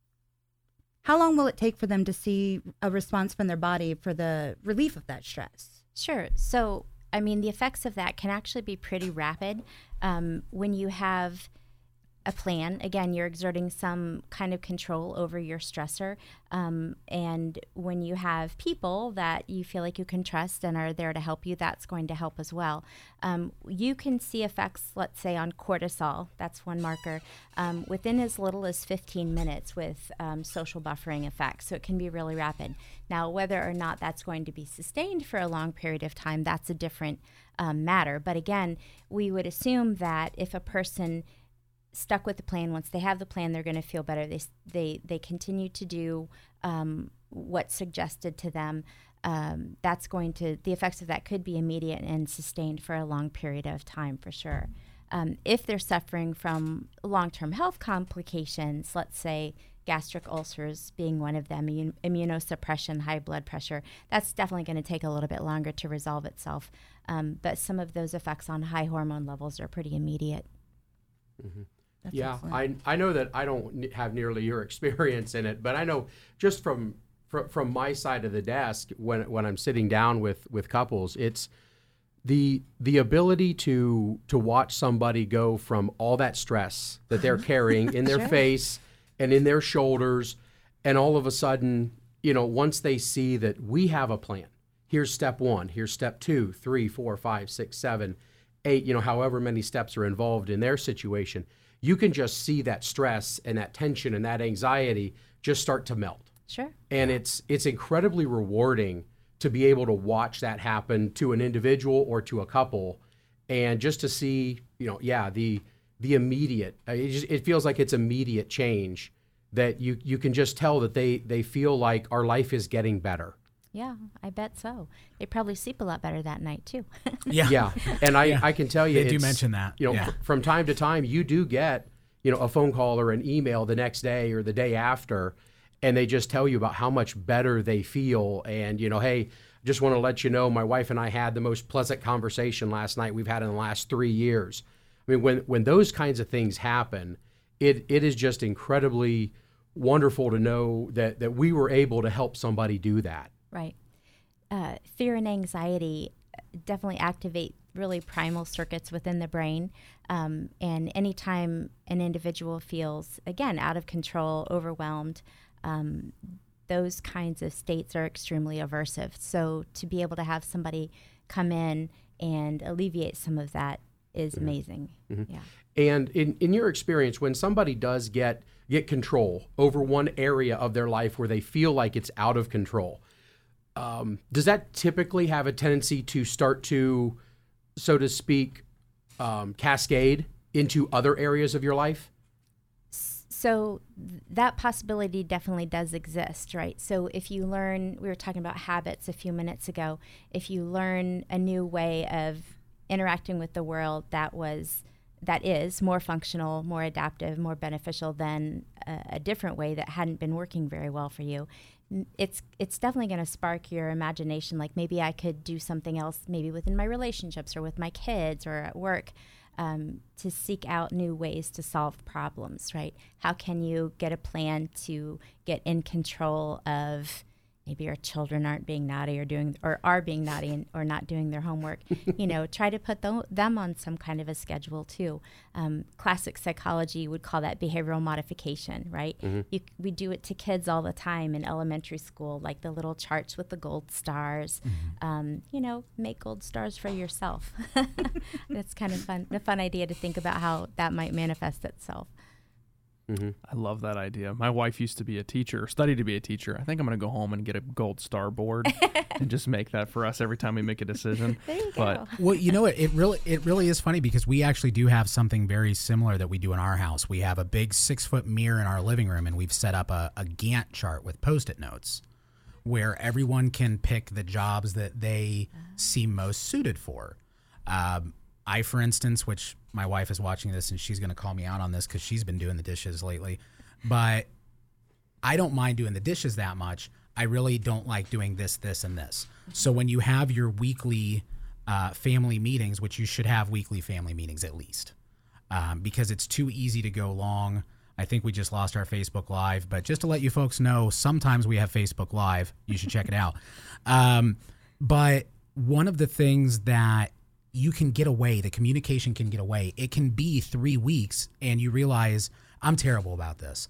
How long will it take for them to see a response from their body for the relief of that stress? Sure. So, I mean, the effects of that can actually be pretty rapid. Um, when you have a plan, again, you're exerting some kind of control over your stressor. Um, and when you have people that you feel like you can trust and are there to help you, that's going to help as well. Um, you can see effects, let's say, on cortisol. That's one marker, um, within as little as fifteen minutes with um, social buffering effects. So it can be really rapid. Now, whether or not that's going to be sustained for a long period of time, that's a different um, matter. But again, we would assume that if a person stuck with the plan, once they have the plan, they're going to feel better. They they they continue to do um, what's suggested to them. Um, that's going to, the effects of that could be immediate and sustained for a long period of time for sure. Um, if they're suffering from long-term health complications, let's say gastric ulcers being one of them, immun- immunosuppression, high blood pressure, that's definitely going to take a little bit longer to resolve itself. Um, but some of those effects on high hormone levels are pretty immediate. Mm-hmm. That's yeah, excellent. I I know that I don't n- have nearly your experience in it, but I know just from fr- from my side of the desk when when I'm sitting down with, with couples, it's the the ability to to watch somebody go from all that stress that they're carrying in their Sure. face and in their shoulders, and all of a sudden, you know, once they see that we have a plan, here's step one, here's step two, three, four, five, six, seven, eight, you know, however many steps are involved in their situation. You can just see that stress and that tension and that anxiety just start to melt. Sure. And it's it's incredibly rewarding to be able to watch that happen to an individual or to a couple, and just to see, you know, yeah, the the immediate, it, just, it feels like it's immediate change that you you can just tell that they they feel like our life is getting better. Yeah, I bet so. They probably sleep a lot better that night too. Yeah. Yeah. And I, Yeah. I can tell you, They do it's, mention that. You know, Yeah. fr- from time to time, you do get, you know, a phone call or an email the next day or the day after, and they just tell you about how much better they feel. And, you know, hey, just want to let you know, my wife and I had the most pleasant conversation last night we've had in the last three years. I mean, when when those kinds of things happen, it it is just incredibly wonderful to know that that we were able to help somebody do that. Right. Uh, fear and anxiety definitely activate really primal circuits within the brain. Um, and anytime an individual feels, again, out of control, overwhelmed, um, those kinds of states are extremely aversive. So to be able to have somebody come in and alleviate some of that is Mm-hmm. amazing. Mm-hmm. Yeah. And in, in your experience, when somebody does get get control over one area of their life where they feel like it's out of control, um, does that typically have a tendency to start to, so to speak, um, cascade into other areas of your life? So th- that possibility definitely does exist, right? So if you learn, we were talking about habits a few minutes ago, if you learn a new way of interacting with the world that was, that is more functional, more adaptive, more beneficial than a, a different way that hadn't been working very well for you, n- it's it's definitely going to spark your imagination. Like maybe I could do something else, maybe within my relationships or with my kids or at work. um, to seek out new ways to solve problems, right? How can you get a plan to get in control of maybe your children aren't being naughty or doing or are being naughty and, or not doing their homework? You know, try to put th- them on some kind of a schedule too. Um, classic psychology would call that behavioral modification, right? Mm-hmm. You, we do it to kids all the time in elementary school, like the little charts with the gold stars. Mm-hmm. Um, you know, make gold stars for yourself. That's kind of fun, a fun idea to think about how that might manifest itself. Mm-hmm. I love that idea. My wife used to be a teacher, or studied to be a teacher. I think I'm going to go home and get a gold star board and just make that for us every time we make a decision. There you but go. Well, you know what? It really, it really is funny because we actually do have something very similar that we do in our house. We have a big six foot mirror in our living room, and we've set up a, a Gantt chart with Post-it notes where everyone can pick the jobs that they seem most suited for. Um, I, for instance, which my wife is watching this and she's going to call me out on this because she's been doing the dishes lately, but I don't mind doing the dishes that much. I really don't like doing this, this, and this. So when you have your weekly uh, family meetings, which you should have weekly family meetings at least, um, because it's too easy to go long. I think we just lost our Facebook Live, but just to let you folks know, sometimes we have Facebook Live. You should check it out. Um, but one of the things that you can get away, the communication can get away. It can be three weeks and you realize I'm terrible about this.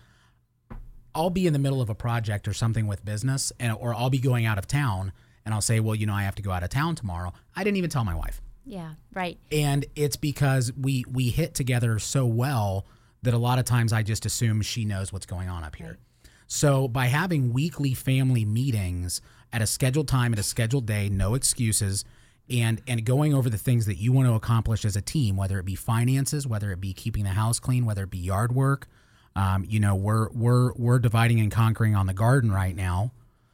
I'll be in the middle of a project or something with business, and or I'll be going out of town and I'll say, well, you know, I have to go out of town tomorrow. I didn't even tell my wife. Yeah, right. And it's because we, we hit together so well that a lot of times I just assume she knows what's going on up here. Right. So by having weekly family meetings at a scheduled time, at a scheduled day, no excuses, and and going over the things that you want to accomplish as a team, whether it be finances, whether it be keeping the house clean, whether it be yard work. Um, you know, we're we're we're dividing and conquering on the garden right now.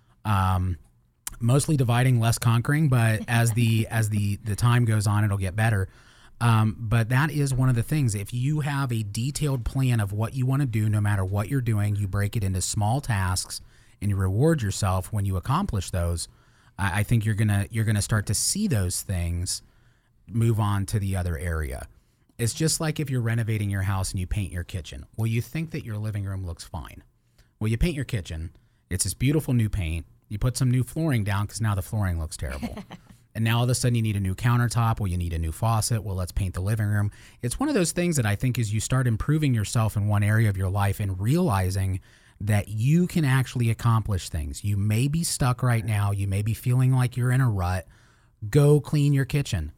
Um, mostly dividing, less conquering, but as the as the the time goes on, it'll get better. Um, but that is one of the things. If you have a detailed plan of what you want to do, no matter what you're doing, you break it into small tasks and you reward yourself when you accomplish those. I think you're gonna you're gonna start to see those things move on to the other area. It's just like if you're renovating your house and you paint your kitchen. Well, you think that your living room looks fine. Well, you paint your kitchen. It's this beautiful new paint. You put some new flooring down because now the flooring looks terrible. And now all of a sudden you need a new countertop. Well, you need a new faucet. Well, let's paint the living room. It's one of those things that I think is you start improving yourself in one area of your life and realizing that you can actually accomplish things. You may be stuck right now. You may be feeling like you're in a rut. Go clean your kitchen.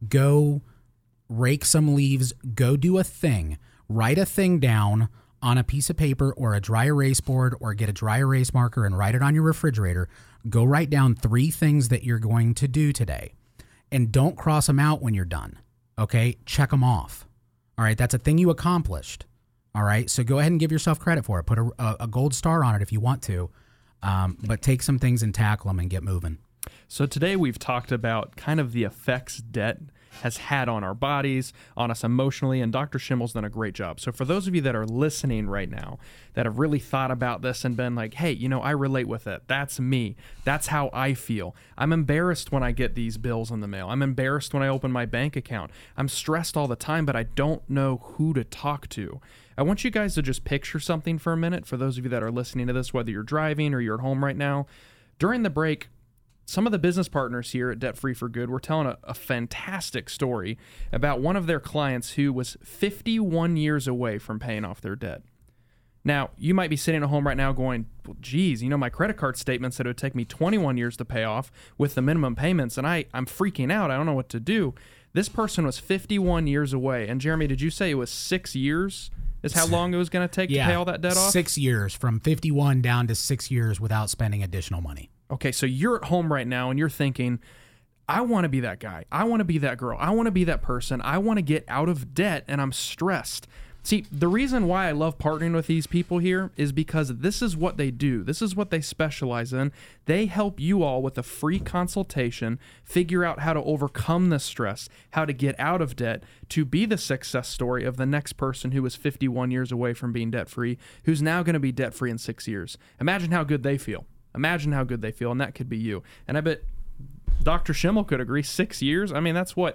Go rake some leaves. Go do a thing. Write a thing down on a piece of paper or a dry erase board, or get a dry erase marker and write it on your refrigerator. Go write down three things that you're going to do today. And don't cross them out when you're done. Okay? Check them off. All right? That's a thing you accomplished. All right, so go ahead and give yourself credit for it. Put a, a gold star on it if you want to, um, but take some things and tackle them and get moving. So today we've talked about kind of the effects debt has had on our bodies, on us emotionally, and Doctor Schimmel's done a great job. So for those of you that are listening right now that have really thought about this and been like, hey, you know, I relate with it. That's me. That's how I feel. I'm embarrassed when I get these bills in the mail. I'm embarrassed when I open my bank account. I'm stressed all the time, but I don't know who to talk to. I want you guys to just picture something for a minute. For those of you that are listening to this, whether you're driving or you're at home right now, during the break, some of the business partners here at Debt Free for Good were telling a, a fantastic story about one of their clients who was fifty-one years away from paying off their debt. Now, you might be sitting at home right now going, well, geez, you know, my credit card statement said it would take me twenty-one years to pay off with the minimum payments, and I, I'm freaking out. I don't know what to do. This person was fifty-one years away. And Jeremy, did you say it was six years is how long it was going to take yeah, to pay all that debt off? Six years, from fifty-one down to six years without spending additional money. Okay, so you're at home right now and you're thinking, I want to be that guy. I want to be that girl. I want to be that person. I want to get out of debt, and I'm stressed. See, the reason why I love partnering with these people here is because this is what they do. This is what they specialize in. They help you all with a free consultation, figure out how to overcome the stress, how to get out of debt, to be the success story of the next person who was fifty-one years away from being debt-free, who's now going to be debt-free in six years. Imagine how good they feel. Imagine how good they feel, and that could be you. And I bet Doctor Schimmel could agree, six years? I mean, that's what,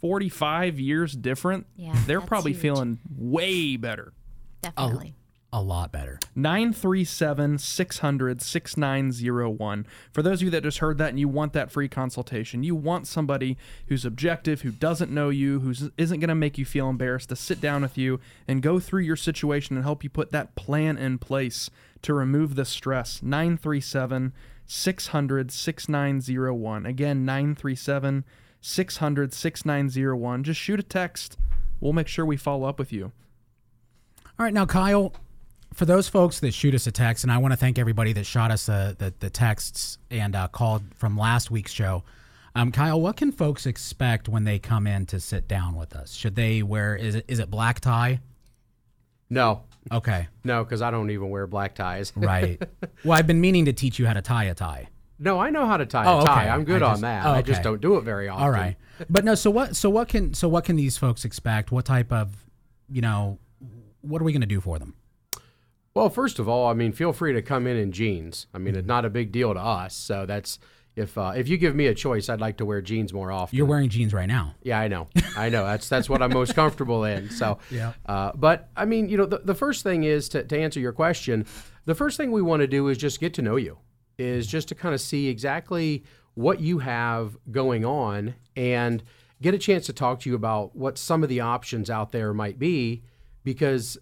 forty-five years different, Yeah, they're that's probably huge. feeling way better. Definitely. A lot better. nine three seven, six hundred, six nine zero one. For those of you that just heard that and you want that free consultation, you want somebody who's objective, who doesn't know you, who isn't going to make you feel embarrassed, to sit down with you and go through your situation and help you put that plan in place to remove the stress. nine three seven, six hundred, six nine zero one. Again, nine three seven, six hundred, six nine zero one. Just shoot a text. We'll make sure we follow up with you. All right, now, Kyle, for those folks that shoot us a text, and I want to thank everybody that shot us uh, the, the texts and uh, called from last week's show. Um, Kyle, what can folks expect when they come in to sit down with us? Should they wear, is it is it black tie? No. Okay. No, because I don't even wear black ties. Right. Well, I've been meaning to teach you how to tie a tie. No, I know how to tie Oh, a tie. okay. I'm good I on just- that. oh, I just okay. don't do it very often. All right. But no, so what so what can so what can these folks expect? What type of, you know, what are we going to do for them? Well, first of all, I mean, feel free to come in in jeans. I mean, Mm-hmm. it's not a big deal to us. So that's if uh, if you give me a choice, I'd like to wear jeans more often. You're wearing jeans right now. Yeah, I know. I know. That's that's what I'm most comfortable in. So, Yeah. Uh, but I mean, you know, the, the first thing is to, to answer your question. The first thing we want to do is just get to know you. Is just to kind of see exactly what you have going on and get a chance to talk to you about what some of the options out there might be, because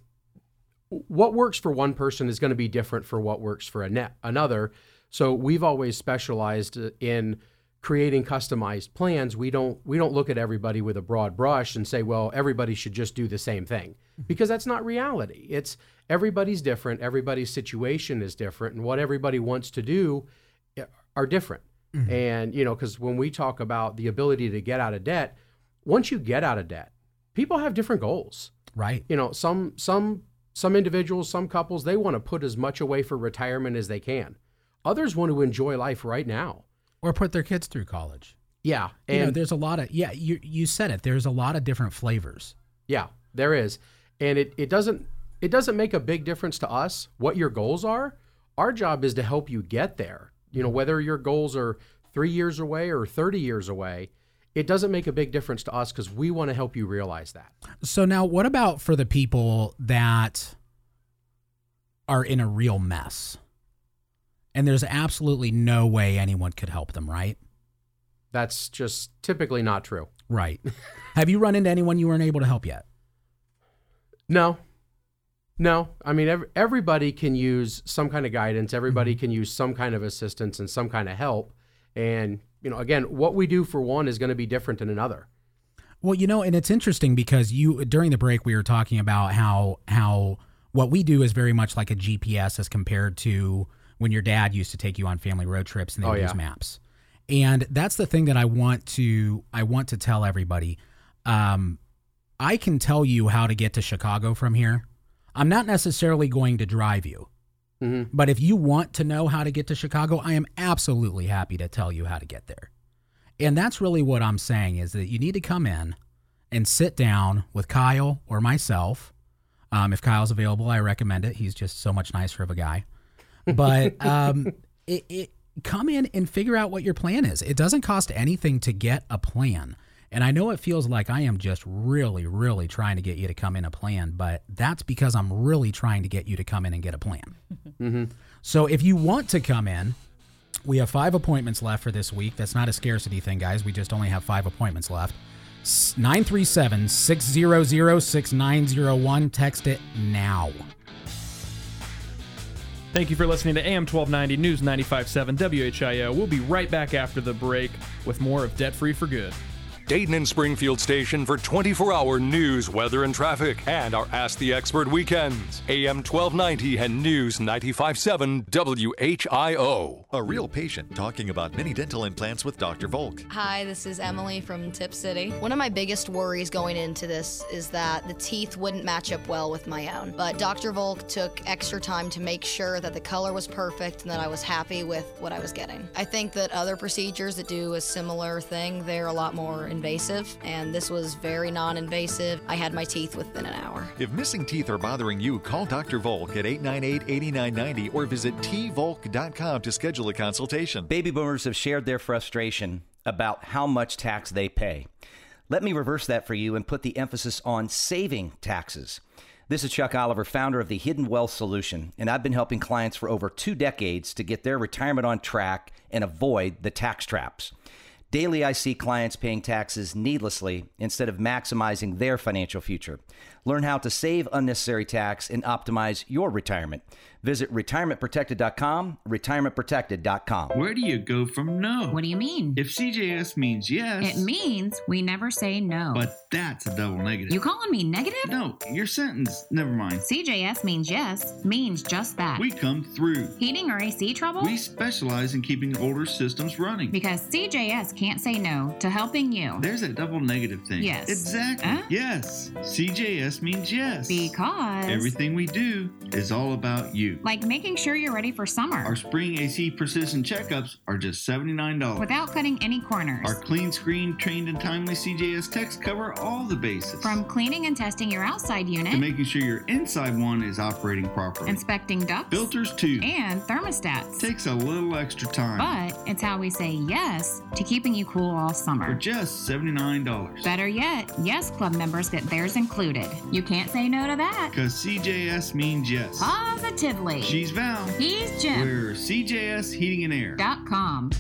what works for one person is going to be different for what works for a net, another. So we've always specialized in creating customized plans. We don't we don't look at everybody with a broad brush and say, well, everybody should just do the same thing, because that's not reality. It's everybody's different. Everybody's situation is different, and what everybody wants to do are different. Mm-hmm. And, you know, because when we talk about the ability to get out of debt, once you get out of debt, people have different goals. Right. You know, some some some individuals, some couples, they want to put as much away for retirement as they can. Others want to enjoy life right now. Or put their kids through college. Yeah. And you know, And there's a lot of, yeah, you you said it. There's a lot of different flavors. yeah, there is. And it, it doesn't it doesn't make a big difference to us what your goals are. Our job is to help you get there. You know, whether your goals are three years away or thirty years away, it doesn't make a big difference to us, because we want to help you realize that. So now what about for the people that are in a real mess? And there's absolutely no way anyone could help them, right? That's just typically not true. Right. Have you run into anyone you weren't able to help yet? No. No. I mean, ev- everybody can use some kind of guidance. Everybody can use some kind of assistance and some kind of help. And, you know, again, what we do for one is going to be different than another. Well, you know, and it's interesting because you during the break we were talking about how how what we do is very much like a G P S as compared to when your dad used to take you on family road trips and they Oh, would yeah. use maps. And that's the thing that I want to I want to tell everybody. Um, I can tell you how to get to Chicago from here. I'm not necessarily going to drive you. Mm-hmm. But if you want to know how to get to Chicago, I am absolutely happy to tell you how to get there. And that's really what I'm saying, is that you need to come in and sit down with Kyle or myself. Um, if Kyle's available, I recommend it. He's just so much nicer of a guy. But um, it, it come in and figure out what your plan is. It doesn't cost anything to get a plan. And I know it feels like I am just really, really trying to get you to come in a plan, but that's because I'm really trying to get you to come in and get a plan. Mm-hmm. So if you want to come in, we have five appointments left for this week. That's not a scarcity thing, guys. We just only have five appointments left. nine three seven, six zero zero, six nine zero one. Text it now. Thank you for listening to A M twelve ninety News ninety-five point seven W H I O. We'll be right back after the break with more of Debt Free for Good. Dayton and Springfield station for twenty-four hour news, weather, and traffic, and our Ask the Expert weekends. A M twelve ninety and News ninety-five point seven W H I O. A real patient talking about mini dental implants with Doctor Volk. Hi, this is Emily from Tip City. One of my biggest worries going into this is that the teeth wouldn't match up well with my own. But Doctor Volk took extra time to make sure that the color was perfect and that I was happy with what I was getting. I think that other procedures that do a similar thing, they're a lot more invasive, and this was very non-invasive. I had my teeth within an hour. If missing teeth are bothering you, call Doctor Volk at eight nine eight, eight nine nine zero or visit t volk dot com to schedule a consultation. Baby boomers have shared their frustration about how much tax they pay. Let me reverse that for you and put the emphasis on saving taxes. This is Chuck Oliver, founder of the Hidden Wealth Solution, and I've been helping clients for over two decades to get their retirement on track and avoid the tax traps. Daily, I see clients paying taxes needlessly instead of maximizing their financial future. Learn how to save unnecessary tax and optimize your retirement. Visit retirement protected dot com, retirement protected dot com. Where do you go from no? What do you mean? If C J S means yes... It means we never say no. But that's a double negative. You calling me negative? No, your sentence. Never mind. C J S means yes, means just that. We come through. Heating or A C trouble? We specialize in keeping older systems running. Because C J S can't say no to helping you. There's a double negative thing. Yes. Exactly. Huh? Yes. C J S means yes. Because... everything we do is all about you. Like making sure you're ready for summer. Our spring A C precision checkups are just seventy-nine dollars. Without cutting any corners. Our clean screen, trained and timely C J S techs cover all the bases. From cleaning and testing your outside unit. To making sure your inside one is operating properly. Inspecting ducts. Filters too. And thermostats. Takes a little extra time. But it's how we say yes to keeping you cool all summer. For just seventy-nine dollars. Better yet, Yes Club members get theirs included. You can't say no to that. Because C J S means yes. Positively. She's Val. He's Jim. We're C J S Heating and Air. Dot com.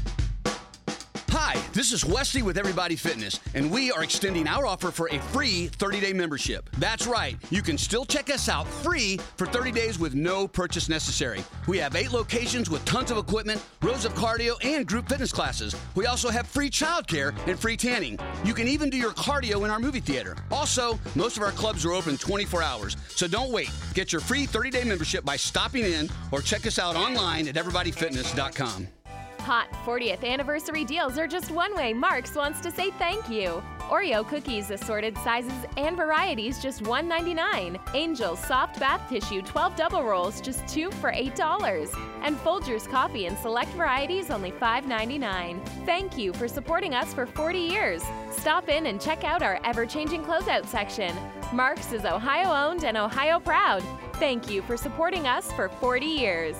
Hi, this is Wesley with Everybody Fitness, and we are extending our offer for a free thirty-day membership. That's right, you can still check us out free for thirty days with no purchase necessary. We have eight locations with tons of equipment, rows of cardio, and group fitness classes. We also have free childcare and free tanning. You can even do your cardio in our movie theater. Also, most of our clubs are open twenty-four hours, so don't wait. Get your free thirty-day membership by stopping in or check us out online at everybody fitness dot com. Hot fortieth anniversary deals are just one way Mark's wants to say thank you. Oreo cookies, assorted sizes and varieties, just one ninety-nine. Angel's soft bath tissue, twelve double rolls, just two for eight dollars. And Folgers coffee in select varieties, only five ninety-nine. Thank you for supporting us for forty years. Stop in and check out our ever-changing closeout section. Mark's is Ohio-owned and Ohio-proud. Thank you for supporting us for forty years.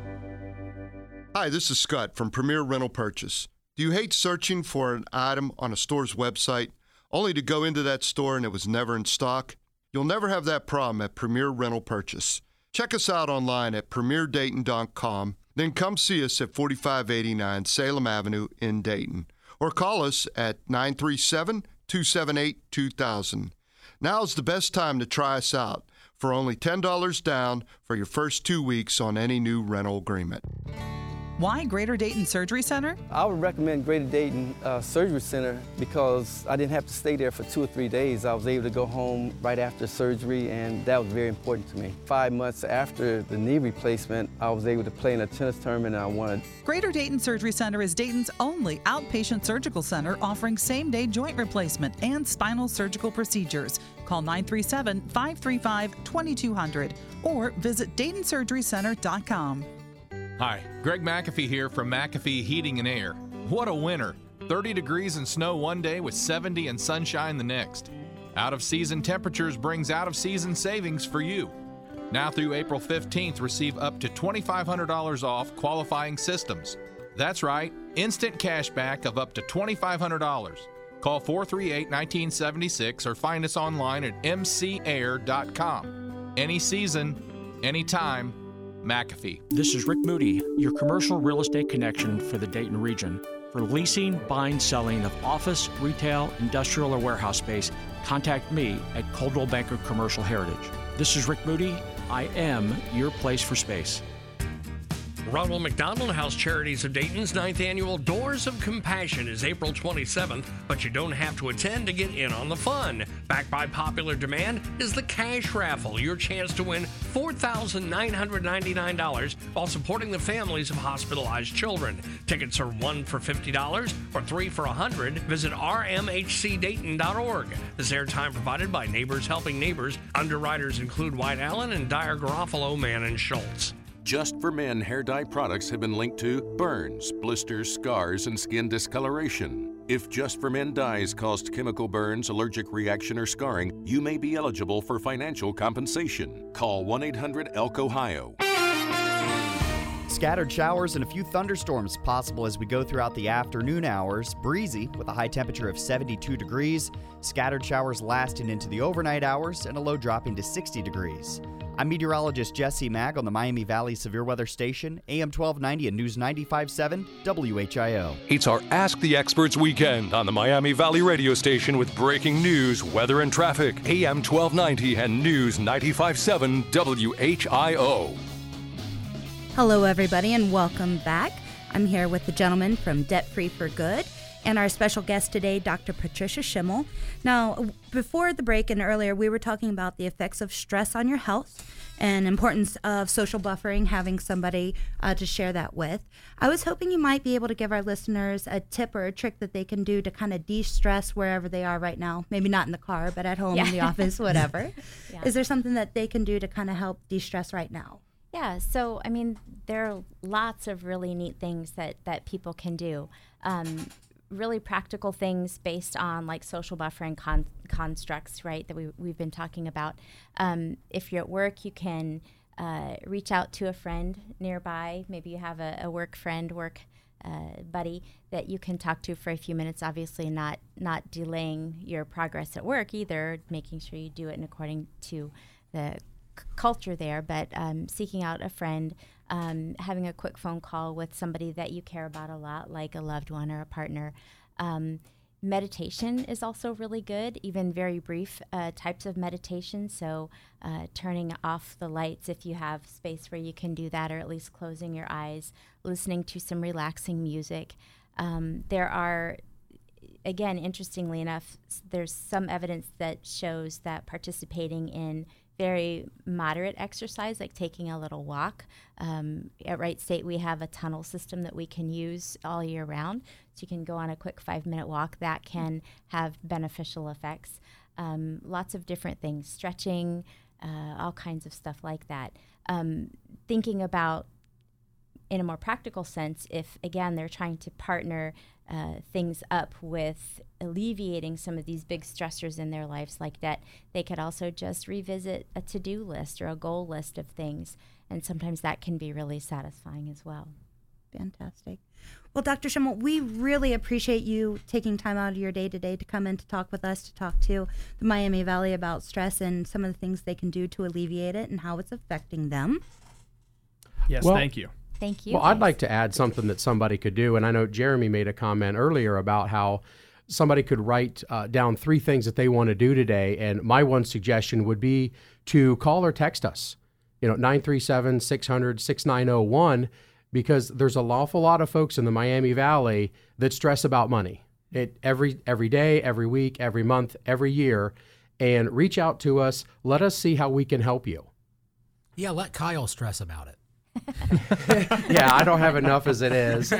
Hi, this is Scott from Premier Rental Purchase. Do you hate searching for an item on a store's website, only to go into that store and it was never in stock? You'll never have that problem at Premier Rental Purchase. Check us out online at premier dayton dot com, then come see us at forty-five eighty-nine Salem Avenue in Dayton, or call us at nine three seven, two seven eight, two thousand. Now's the best time to try us out for only ten dollars down for your first two weeks on any new rental agreement. Why Greater Dayton Surgery Center? I would recommend Greater Dayton uh, Surgery Center because I didn't have to stay there for two or three days. I was able to go home right after surgery, and that was very important to me. Five months after the knee replacement, I was able to play in a tennis tournament I won. Greater Dayton Surgery Center is Dayton's only outpatient surgical center offering same-day joint replacement and spinal surgical procedures. Call nine three seven, five three five, two two zero zero or visit dayton surgery center dot com. Hi, Greg McAfee here from McAfee Heating and Air. What a winter! thirty degrees and snow one day with seventy and sunshine the next. Out-of-season temperatures brings out-of-season savings for you. Now through April fifteenth, receive up to twenty-five hundred dollars off qualifying systems. That's right, instant cash back of up to twenty-five hundred dollars. Call four three eight, one nine seven six or find us online at m c air dot com. Any season, anytime, McAfee. This is Rick Moody, your commercial real estate connection for the Dayton region. For leasing, buying, selling of office, retail, industrial, or warehouse space, contact me at Coldwell Banker Commercial Heritage. This is Rick Moody. I am your place for space. Ronald McDonald House Charities of Dayton's ninth annual Doors of Compassion is April twenty-seventh, but you don't have to attend to get in on the fun. Backed by popular demand is the Cash Raffle, your chance to win four thousand nine hundred ninety-nine dollars while supporting the families of hospitalized children. Tickets are one for fifty dollars or three for one hundred dollars. Visit r m h c dayton dot org. This airtime provided by Neighbors Helping Neighbors. Underwriters include White Allen and Dyer Garofalo, Mann and Schultz. Just for Men hair dye products have been linked to burns, blisters, scars, and skin discoloration. If Just for Men dyes caused chemical burns, allergic reaction, or scarring, you may be eligible for financial compensation. Call one eight hundred E L K Ohio. Scattered showers and a few thunderstorms possible as we go throughout the afternoon hours. Breezy with a high temperature of seventy-two degrees. Scattered showers lasting into the overnight hours and a low dropping to sixty degrees. I'm meteorologist Jesse Mag on the Miami Valley Severe Weather Station, A M twelve ninety and News ninety-five point seven W H I O. It's our Ask the Experts weekend on the Miami Valley radio station with breaking news, weather, and traffic. A M twelve ninety and News ninety-five point seven W H I O. Hello, everybody, and welcome back. I'm here with the gentleman from Debt Free for Good and our special guest today, Doctor Patricia Schimmel. Now, before the break and earlier, we were talking about the effects of stress on your health and importance of social buffering, having somebody uh, to share that with. I was hoping you might be able to give our listeners a tip or a trick that they can do to kind of de-stress wherever they are right now. Maybe not in the car, but at home, yeah. in the office, whatever. Yeah. Is there something that they can do to kind of help de-stress right now? Yeah, so, I mean, there are lots of really neat things that, that people can do. Um, really practical things based on like social buffering con- constructs, right, that we, we've been talking about. Um, if you're at work, you can uh, reach out to a friend nearby. Maybe you have a, a work friend, work uh, buddy that you can talk to for a few minutes, obviously not, not delaying your progress at work either, making sure you do it in according to the c- culture there, but um, seeking out a friend, Um, having a quick phone call with somebody that you care about a lot, like a loved one or a partner. Um, meditation is also really good, even very brief uh, types of meditation. So uh, turning off the lights if you have space where you can do that, or at least closing your eyes, listening to some relaxing music. Um, there are, again, interestingly enough, there's some evidence that shows that participating in very moderate exercise, like taking a little walk. Um, at Wright State, we have a tunnel system that we can use all year round. So you can go on a quick five-minute walk. That can have beneficial effects. Um, lots of different things, stretching, uh, all kinds of stuff like that. Um, thinking about, in a more practical sense, if, again, they're trying to partner uh, things up with alleviating some of these big stressors in their lives like debt, they could also just revisit a to-do list or a goal list of things. And sometimes that can be really satisfying as well. Fantastic. Well, Doctor Schimmel, we really appreciate you taking time out of your day today to come in to talk with us, to talk to the Miami Valley about stress and some of the things they can do to alleviate it and how it's affecting them. Yes, well, thank you. Thank you. Well, I'd like to add something that somebody could do, and I know Jeremy made a comment earlier about how somebody could write uh, down three things that they want to do today, and my one suggestion would be to call or text us, you know, nine three seven, six hundred, sixty-nine oh one, because there's an awful lot of folks in the Miami Valley that stress about money. It every every day, every week, every month, every year, and reach out to us. Let us see how we can help you. Yeah, let Kyle stress about it. Yeah, I don't have enough as it is.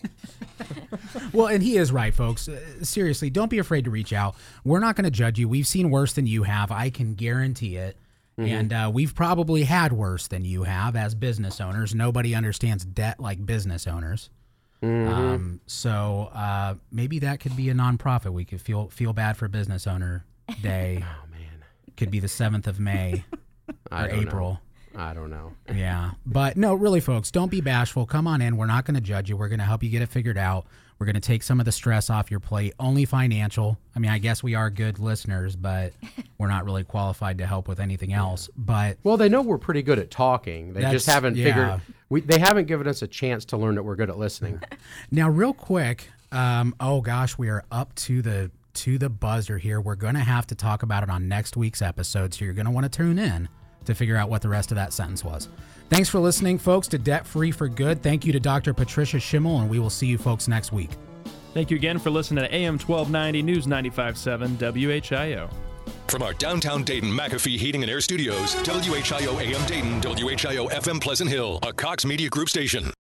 Well, and he is right, folks. Uh, seriously, don't be afraid to reach out. We're not going to judge you. We've seen worse than you have. I can guarantee it. Mm-hmm. And uh, we've probably had worse than you have as business owners. Nobody understands debt like business owners. Mm-hmm. Um, so uh, maybe that could be a nonprofit. We could feel feel bad for Business Owner Day. Oh, man. Could be the seventh of May or April. Know. I don't know. Yeah. But no, really, folks, don't be bashful. Come on in. We're not going to judge you. We're going to help you get it figured out. We're going to take some of the stress off your plate, only financial. I mean, I guess we are good listeners, but we're not really qualified to help with anything else. But well, they know we're pretty good at talking. They just haven't yeah. figured, we, they haven't given us a chance to learn that we're good at listening. Now, real quick, um, oh gosh, we are up to the to the buzzer here. We're going to have to talk about it on next week's episode, so you're going to want to tune in to figure out what the rest of that sentence was. Thanks for listening, folks, to Debt Free for Good. Thank you to Doctor Patricia Schimmel, and we will see you folks next week. Thank you again for listening to A M twelve ninety News ninety-five point seven W H I O. From our downtown Dayton McAfee Heating and Air Studios, W H I O A M Dayton, W H I O F M Pleasant Hill, a Cox Media Group station.